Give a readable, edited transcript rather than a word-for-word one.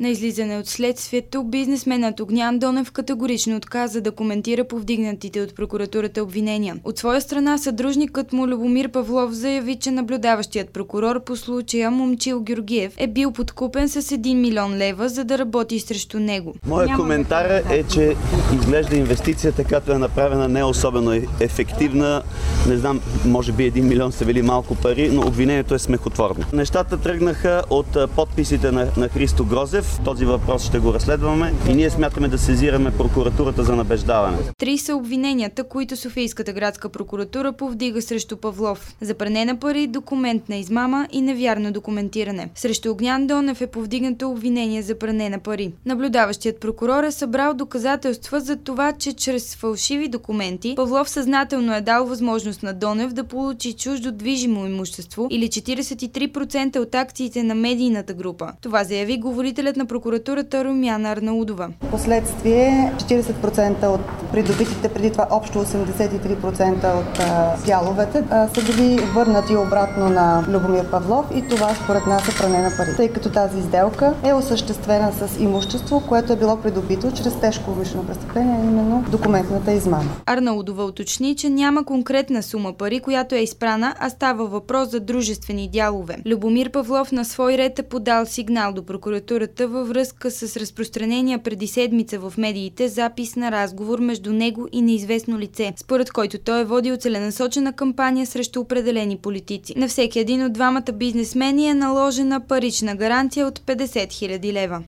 На излизане от следствието, бизнесменът Огнян Донев категорично отказа да коментира повдигнатите от прокуратурата обвинения. От своя страна, съдружникът му Любомир Павлов заяви, че наблюдаващият прокурор по случая Момчил Георгиев е бил подкупен с 1 милион лева, за да работи срещу него. Моят коментар е, че изглежда инвестицията, която е направена, не е особено ефективна. Не знам, може би 1 милион са били малко пари, но обвинението е смехотворно. Нещата тръгнаха от подписите на Христо Грозев. Този въпрос ще го разследваме и ние смятаме да сезираме прокуратурата за набеждаване. 3 са обвиненията, които Софийската градска прокуратура повдига срещу Павлов. За пране на пари, документна измама и невярно документиране. Срещу Огнян Донев е повдигнато обвинение за пране на пари. Наблюдаващият прокурор е събрал доказателства за това, че чрез фалшиви документи Павлов съзнателно е дал възможност на Донев да получи чуждо движимо имущество или 43% от акциите на медийната група. Това заяви говорителят на прокуратурата Румяна Арнаудова. Последствие 40% от придобитите преди това общо 83% от дяловете са били върнати обратно на Любомир Павлов и това според нас е пране на пари, тъй като тази сделка е осъществена с имущество, което е било придобито чрез тежко умишлено престъпление, именно документната измама. Арнаудова уточни, че няма конкретна сума пари, която е изпрана, а става въпрос за дружествени дялове. Любомир Павлов на свой ред е подал сигнал до прокуратурата във връзка с разпространения преди седмица в медиите запис на разговор между него и неизвестно лице, според който той е водил целенасочена кампания срещу определени политици. На всеки един от двамата бизнесмени е наложена парична гаранция от 50 000 лева.